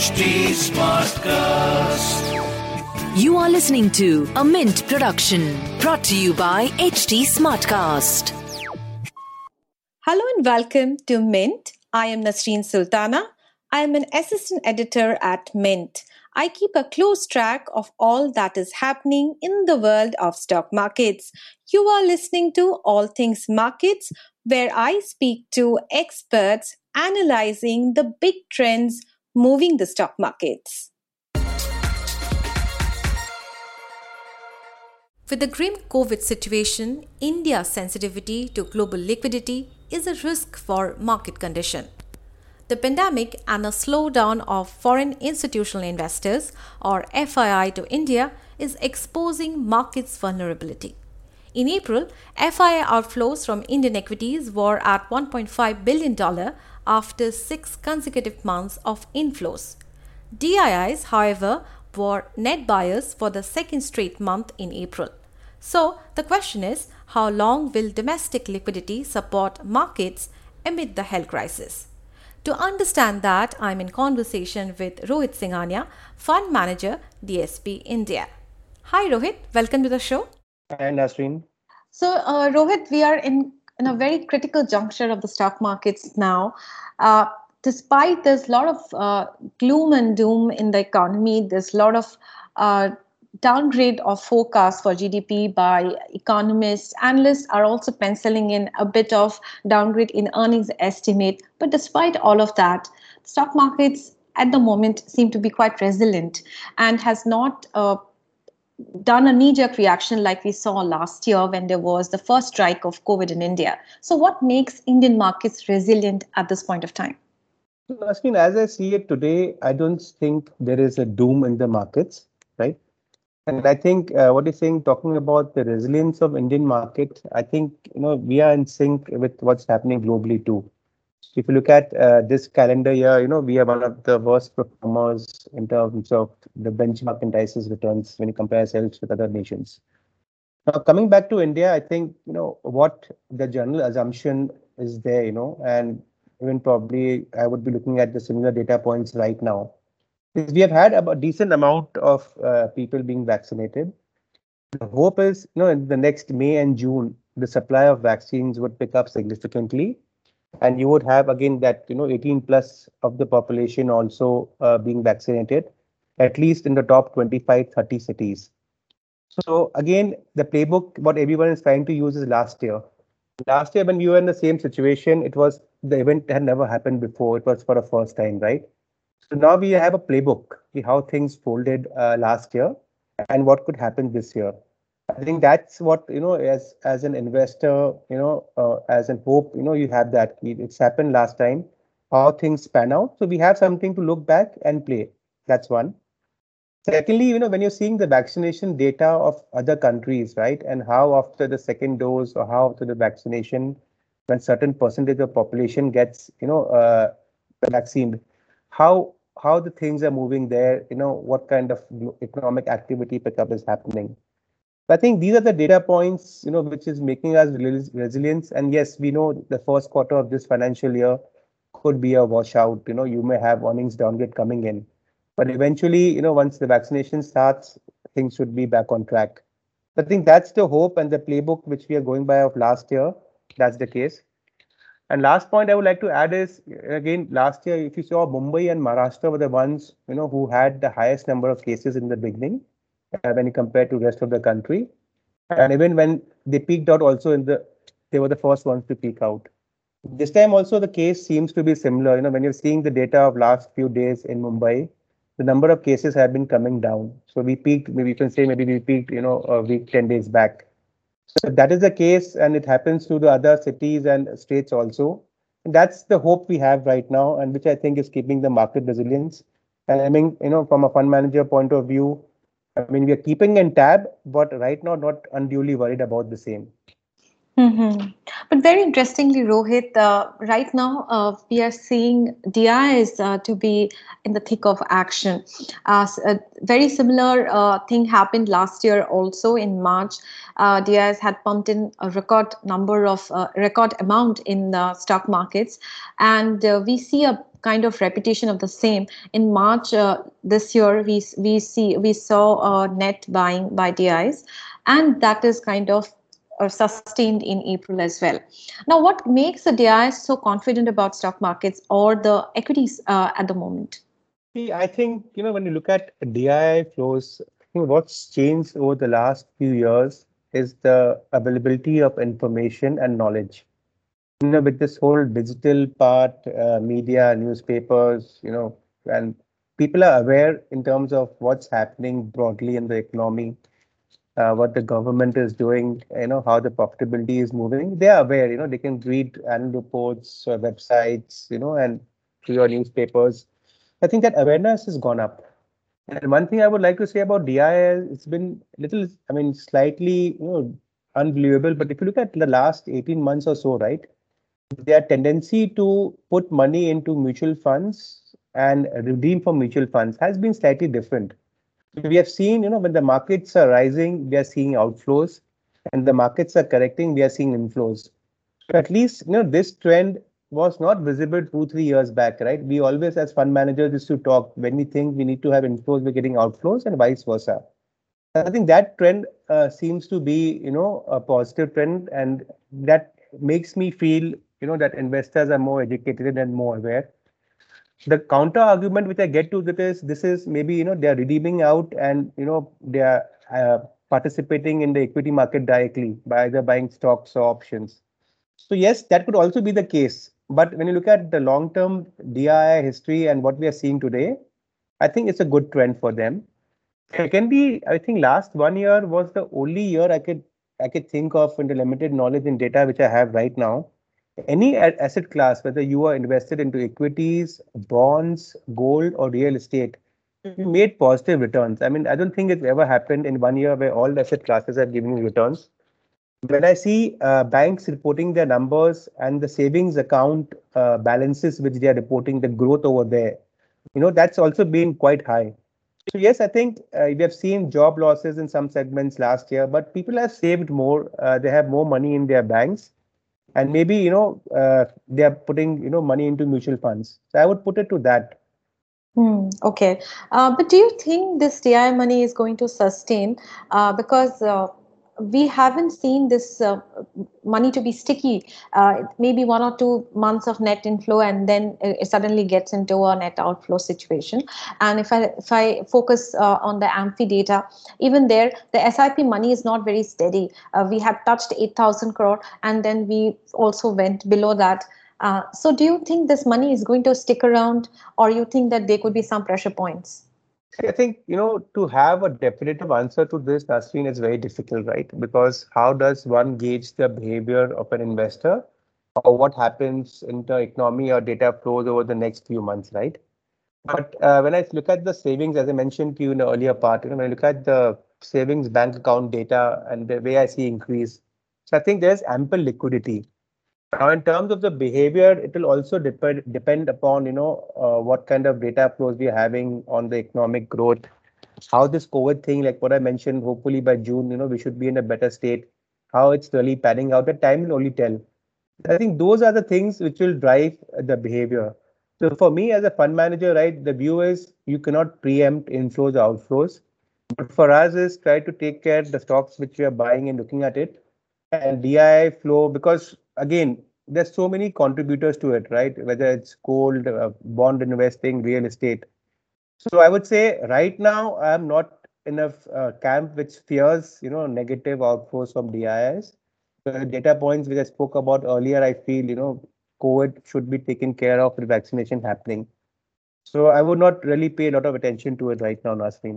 HT Smartcast. You are listening to a Mint production brought to you by HT Smartcast. Hello and welcome to Mint. I am Nasreen Sultana. I am an assistant editor at Mint. I keep a close track of all that is happening in the world of stock markets. You are listening to All Things Markets, where I speak to experts analyzing the big trends moving the stock markets. With the grim COVID situation, India's sensitivity to global liquidity is a risk for market condition. The pandemic and a slowdown of foreign institutional investors or FII to India is exposing markets' vulnerability. In April, FII outflows from Indian equities were at $1.5 billion after 6 consecutive months of inflows. DIIs, however, were net buyers for the second straight month in April. So, the question is, how long will domestic liquidity support markets amid the health crisis? To understand that, I'm in conversation with Rohit Singhania, Fund Manager, DSP India. Hi Rohit, welcome to the show. Hi Nasreen. So Rohit, we are in a very critical juncture of the stock markets now. Despite there's a lot of gloom and doom in the economy, there's a lot of downgrade of forecast for GDP by economists. Analysts are also penciling in a bit of downgrade in earnings estimate. But despite all of that, stock markets at the moment seem to be quite resilient and has not done a knee-jerk reaction like we saw last year when there was the first strike of COVID in India. So what makes Indian markets resilient at this point of time? Nasreen, as I see it today, I don't think there is a doom in the markets, right? And I think what you're saying, talking about the resilience of Indian market, I think we are in sync with what's happening globally too. If you look at this calendar year, we are one of the worst performers in terms of the benchmark indices returns when you compare ourselves with other nations. Now, coming back to India, I think, what the general assumption is there, and even probably I would be looking at the similar data points right now. Is we have had a decent amount of people being vaccinated. The hope is, in the next May and June, the supply of vaccines would pick up significantly. And you would have, again, that, 18 plus of the population also being vaccinated, at least in the top 25, 30 cities. So again, the playbook, what everyone is trying to use is last year. Last year, when we were in the same situation, the event had never happened before. It was for the first time, right? So now we have a playbook, how things folded last year and what could happen this year. I think that's what, as an investor, as an hope, you have that. It's happened last time, how things pan out. So we have something to look back and play. That's one. Secondly, when you're seeing the vaccination data of other countries, right, and how after the second dose or how after the vaccination, when certain percentage of population gets, vaccinated, how the things are moving there, what kind of economic activity pickup is happening. I think these are the data points, which is making us resilient. And yes, we know the first quarter of this financial year could be a washout. You may have earnings downgrade coming in. But eventually, once the vaccination starts, things should be back on track. I think that's the hope and the playbook which we are going by of last year. That's the case. And last point I would like to add is, again, last year, if you saw Mumbai and Maharashtra were the ones, who had the highest number of cases in the beginning. When you compare to the rest of the country. And even when they peaked out also they were the first ones to peak out. This time also the case seems to be similar. When you're seeing the data of last few days in Mumbai, the number of cases have been coming down. So we peaked, maybe you can say we peaked, a week, 10 days back. So that is the case, and it happens to the other cities and states also. And that's the hope we have right now, and which I think is keeping the market resilience. And I mean, from a fund manager point of view, we are keeping in tab, but right now not unduly worried about the same. Mm-hmm. But very interestingly, Rohit, right now we are seeing DIs to be in the thick of action. A very similar thing happened last year also in March. DIs had pumped in a record amount in stock markets, and we see a kind of repetition of the same. In March this year, we saw net buying by DIs, and that is kind of sustained in April as well. Now, what makes the DIs so confident about stock markets or the equities at the moment? See, I think, when you look at DII flows, I think what's changed over the last few years is the availability of information and knowledge. With this whole digital part, media, newspapers, and people are aware in terms of what's happening broadly in the economy, what the government is doing, how the profitability is moving. They are aware, they can read annual reports, websites, and through your newspapers. I think that awareness has gone up. And one thing I would like to say about DIL, it's been little, slightly, unbelievable. But if you look at the last 18 months or so, right, their tendency to put money into mutual funds and redeem from mutual funds has been slightly different. We have seen, when the markets are rising, we are seeing outflows, and the markets are correcting, we are seeing inflows. So at least, this trend was not visible 2-3 years back, right? We always, as fund managers, used to talk when we think we need to have inflows, we're getting outflows, and vice versa. I think that trend seems to be, a positive trend, and that makes me feel, that investors are more educated and more aware. The counter argument which I get to that is this is maybe, they are redeeming out and, they are participating in the equity market directly by either buying stocks or options. So yes, that could also be the case. But when you look at the long-term DII history and what we are seeing today, I think it's a good trend for them. Secondly, I think last 1 year was the only year I could think of in the limited knowledge and data which I have right now. Any asset class, whether you are invested into equities, bonds, gold, or real estate, you made positive returns. I mean, I don't think it's ever happened in 1 year where all the asset classes are giving returns. When I see banks reporting their numbers and the savings account balances which they are reporting, the growth over there, that's also been quite high. So yes, I think we have seen job losses in some segments last year, but people have saved more. They have more money in their banks, and maybe they are putting money into mutual funds. So I would put it to that. Okay, but do you think this DI money is going to sustain? Because we haven't seen this money to be sticky. Maybe 1 or 2 months of net inflow, and then it suddenly gets into a net outflow situation. And if I focus on the AMFI data, even there the SIP money is not very steady. We have touched 8,000 crore, and then we also went below that. So do you think this money is going to stick around, or you think that there could be some pressure points? I think, to have a definitive answer to this, Nasreen, is very difficult, right? Because how does one gauge the behavior of an investor or what happens in the economy or data flows over the next few months, right? But when I look at the savings, as I mentioned to you in the earlier part, when I look at the savings bank account data and the way I see increase, so I think there's ample liquidity. Now, in terms of the behavior, it will also depend upon, what kind of data flows we are having on the economic growth, how this COVID thing, like what I mentioned, hopefully by June, we should be in a better state, how it's really panning out. The time will only tell. I think those are the things which will drive the behavior. So for me as a fund manager, right, the view is you cannot preempt inflows or outflows. But for us is try to take care of the stocks which we are buying and looking at it, and DI flow, because again, there's so many contributors to it, right? Whether it's gold, bond investing, real estate. So I would say right now I'm not in a camp which fears, negative outflows from DIs. The data points which I spoke about earlier, I feel, COVID should be taken care of with vaccination happening. So I would not really pay a lot of attention to it right now, Nasreen.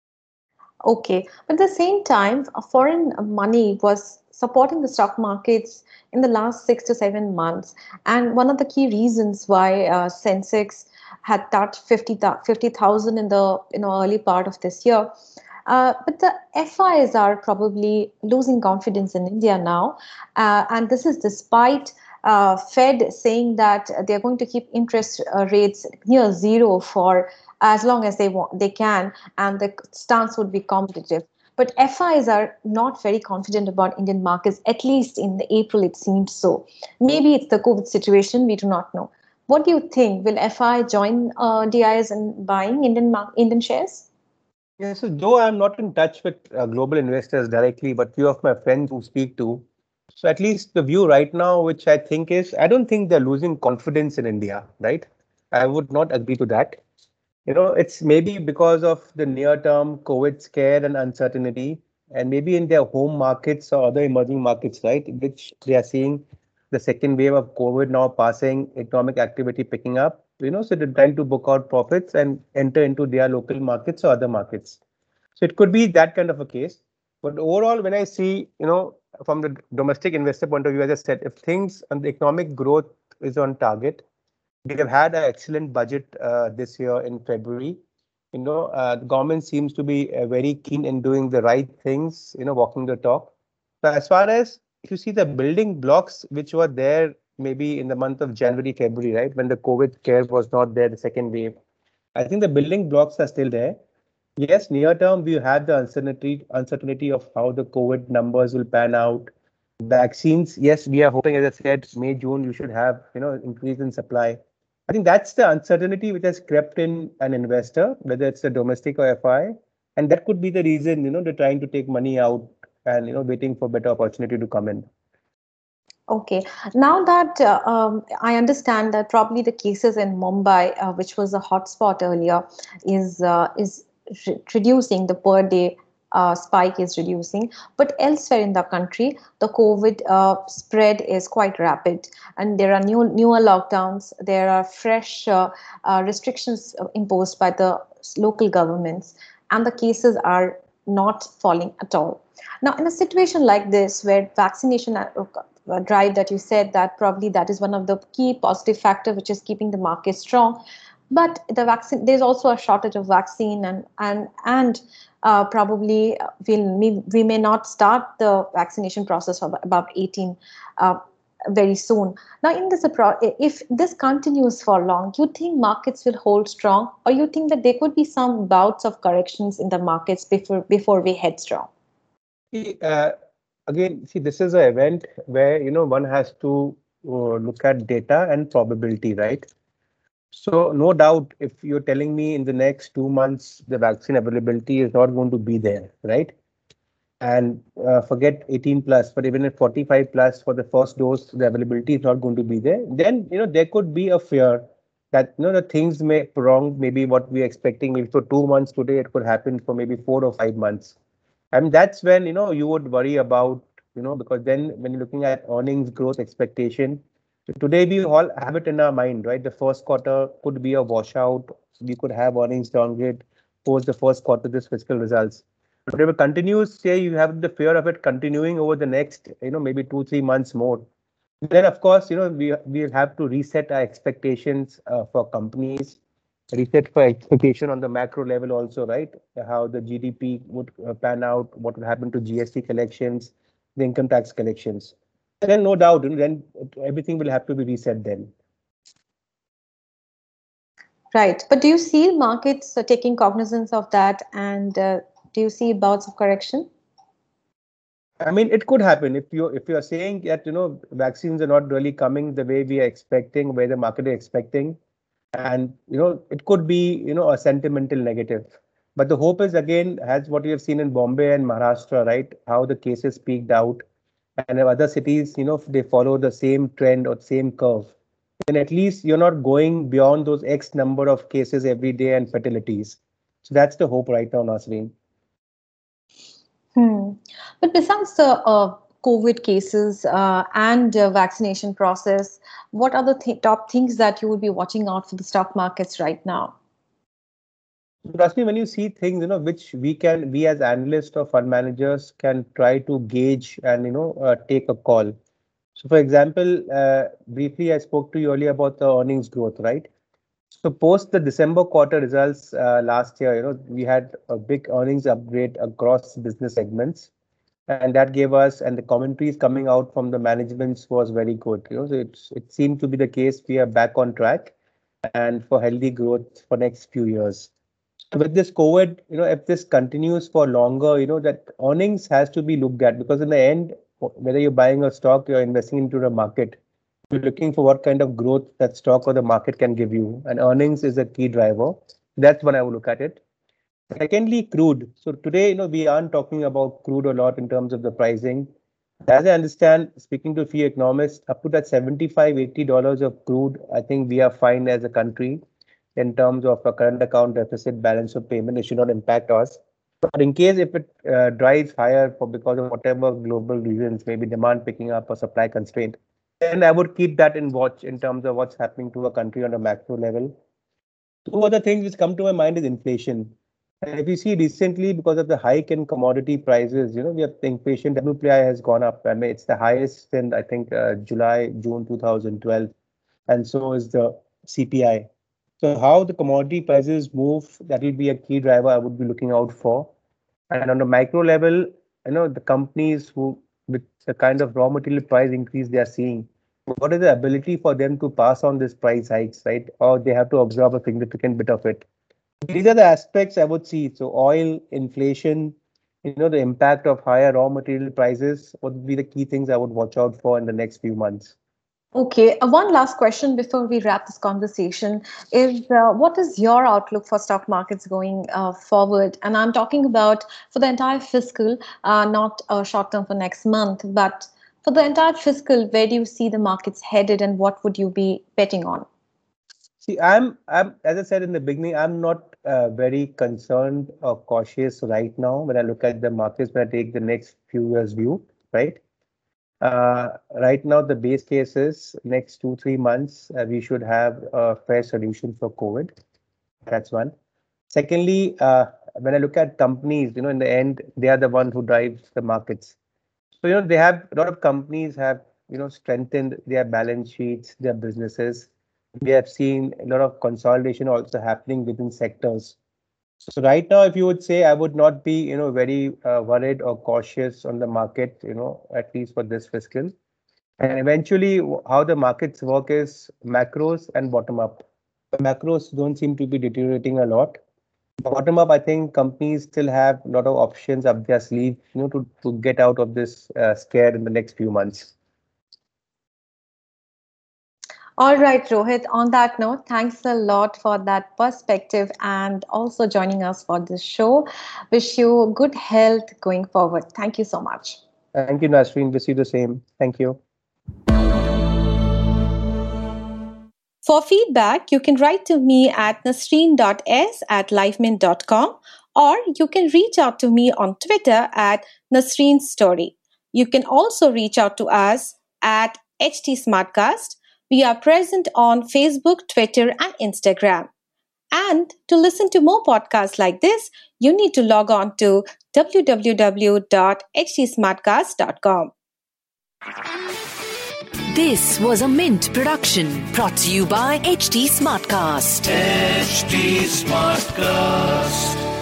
Okay, but at the same time, foreign money was supporting the stock markets in the last 6 to 7 months, and one of the key reasons why Sensex had touched 50,000 in the early part of this year. But the FIs are probably losing confidence in India now, and this is despite Fed saying that they're going to keep interest rates near zero for as long as they can, and the stance would be competitive. But FIs are not very confident about Indian markets, at least in the April it seems so. Maybe it's the COVID situation, we do not know. What do you think? Will FI join DIs in buying Indian shares? Yeah, so though I'm not in touch with global investors directly, but few of my friends who speak to, so at least the view right now, which I think is, I don't think they're losing confidence in India, right? I would not agree to that. It's maybe because of the near-term COVID scare and uncertainty, and maybe in their home markets or other emerging markets, right, which they are seeing the second wave of COVID now passing, economic activity picking up, so they're trying to book out profits and enter into their local markets or other markets. So it could be that kind of a case. But overall, when I see, from the domestic investor point of view, as I said, if things and the economic growth is on target, we have had an excellent budget this year in February. The government seems to be very keen in doing the right things, walking the talk. So as far as if you see the building blocks which were there maybe in the month of January, February, right, when the COVID care was not there, the second wave, I think the building blocks are still there. Yes, near term, we have the uncertainty of how the COVID numbers will pan out. Vaccines, yes, we are hoping, as I said, May, June, you should have, increase in supply. I think that's the uncertainty which has crept in an investor, whether it's a domestic or FI. And that could be the reason, they're trying to take money out and, waiting for better opportunity to come in. Okay. Now that I understand that probably the cases in Mumbai, which was a hotspot earlier, is reducing. The per day spike is reducing, but elsewhere in the country, the COVID spread is quite rapid, and there are newer lockdowns. There are fresh restrictions imposed by the local governments, and the cases are not falling at all. Now, in a situation like this, where vaccination drive that you said, that probably that is one of the key positive factor which is keeping the market strong, but the vaccine, there's also a shortage of vaccine, and probably we may not start the vaccination process for about 18 very soon. Now, in this, if this continues for long, do you think markets will hold strong, or you think that there could be some bouts of corrections in the markets before we head strong? Again, see, this is an event where, one has to look at data and probability, right? So no doubt, if you're telling me in the next 2 months, the vaccine availability is not going to be there, right? And forget 18 plus, but even at 45 plus for the first dose, the availability is not going to be there. Then, there could be a fear that, the things may prolong, maybe what we're expecting, maybe for 2 months today, it could happen for maybe 4 or 5 months. And that's when, you would worry about, because then when you're looking at earnings growth expectation, today we all have it in our mind, right? The first quarter could be a washout. We could have earnings downgrade post the first quarter, this fiscal results. But if it continues, say you have the fear of it continuing over the next, maybe 2-3 months more, then of course, we have to reset our expectations for companies, reset for expectation on the macro level also, right? How the GDP would pan out, what would happen to GST collections, the income tax collections. Then no doubt, then everything will have to be reset then. Right. But do you see markets taking cognizance of that, and do you see bouts of correction? I mean, it could happen if you're saying that vaccines are not really coming the way we are expecting, where the market is expecting, and it could be a sentimental negative. But the hope is, again, as what we have seen in Bombay and Maharashtra, right? How the cases peaked out, and if other cities, if they follow the same trend or same curve, then at least you're not going beyond those X number of cases every day and fatalities. So that's the hope right now, Nasreen. But besides the COVID cases and vaccination process, what are the top things that you would be watching out for the stock markets right now? Trust me, when you see things, which we as analysts or fund managers can try to gauge and, take a call. So for example, briefly, I spoke to you earlier about the earnings growth, right? So post the December quarter results last year, we had a big earnings upgrade across business segments. And that gave us, and the commentaries coming out from the managements was very good. So it seemed to be the case. We are back on track and for healthy growth for next few years. With this COVID, if this continues for longer, that earnings has to be looked at, because in the end, whether you're buying a stock, you're investing into the market, You're looking for what kind of growth that stock or the market can give you, and earnings is a key driver. That's when I would look at it. Secondly, crude. So today, we aren't talking about crude a lot in terms of the pricing. As I understand, speaking to a few economists, up to that $75-80 of crude, I think we are fine as a country in terms of a current account deficit, balance of payment. It should not impact us. But in case if it drives higher because of whatever global reasons, maybe demand picking up or supply constraint, then I would keep that in watch in terms of what's happening to a country on a macro level. Two other things which come to my mind is inflation. And if you see recently, because of the hike in commodity prices, we have the inflation, WPI has gone up. I mean, it's the highest in, I think, June 2012. And so is the CPI. So how the commodity prices move, that will be a key driver I would be looking out for. And on the micro level, the companies who, with the kind of raw material price increase they are seeing, what is the ability for them to pass on this price hikes, right? Or they have to absorb a significant bit of it. These are the aspects I would see. So oil, inflation, the impact of higher raw material prices would be the key things I would watch out for in the next few months. Okay, one last question before we wrap this conversation is what is your outlook for stock markets going forward? And I'm talking about for the entire fiscal, not short term for next month, but for the entire fiscal, where do you see the markets headed and what would you be betting on? See, I'm as I said in the beginning, I'm not very concerned or cautious right now when I look at the markets, when I take the next few years view, right? Right now, the base case is next 2-3 months, we should have a fair solution for COVID. That's one. Secondly, when I look at companies, in the end, they are the one who drives the markets. So, they have a lot of companies have, strengthened their balance sheets, their businesses. We have seen a lot of consolidation also happening within sectors. So right now, if you would say, I would not be, very worried or cautious on the market, at least for this fiscal. And eventually, how the markets work is macros and bottom up. The macros don't seem to be deteriorating a lot. Bottom up, I think companies still have a lot of options up their sleeve, to get out of this scare in the next few months. All right, Rohit, on that note, thanks a lot for that perspective and also joining us for this show. Wish you good health going forward. Thank you so much. Thank you, Nasreen. Wish you the same. Thank you. For feedback, you can write to me at nasreen.s@lifemint.com, or you can reach out to me on Twitter at Nasreen Story. You can also reach out to us at HT Smartcast. We are present on Facebook, Twitter, and Instagram. And to listen to more podcasts like this, you need to log on to www.htsmartcast.com. This was a Mint production brought to you by HT Smartcast. HT Smartcast.